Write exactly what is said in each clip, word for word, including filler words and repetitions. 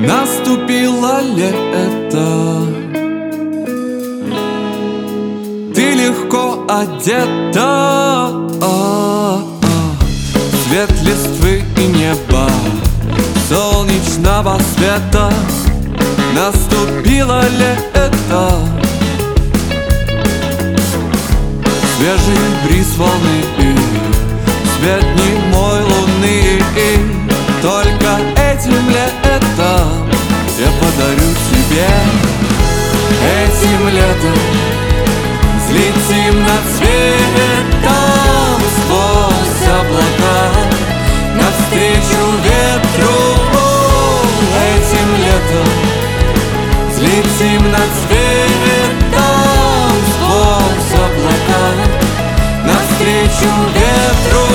Наступило лето, ты легко одета, цвет листвы и неба, солнечного света. Наступило лето, свежий бриз волны и свет немой луны. И только этим летом я подарю тебе, этим летом взлетим над светом сквозь облака навстречу ветру. Этим летом взлетим над светом сквозь облака навстречу ветру.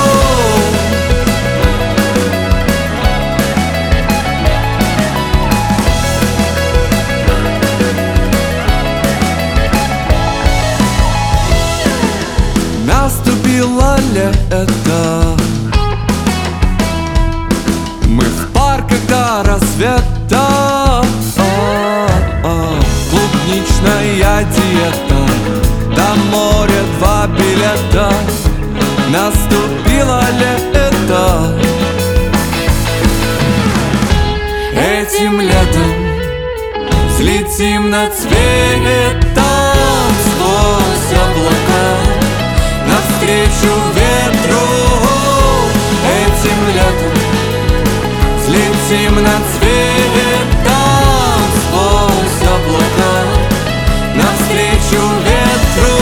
Наступило лето, мы в парках до рассвета. Клубничная диета, до моря два билета. Наступило лето, этим летом взлетим над светом сквозь облака навстречу ветру. Этим летом взлетим над светом сквозь облака навстречу ветру.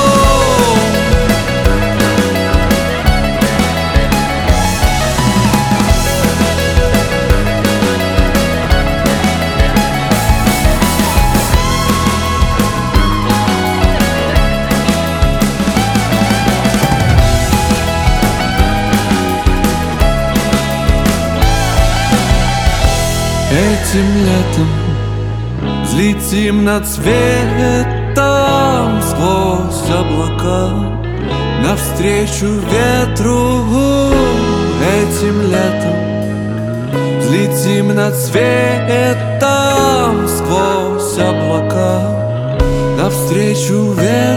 Этим летом взлетим над светом сквозь облака навстречу ветру. Этим летом взлетим над светом сквозь облака навстречу ветру.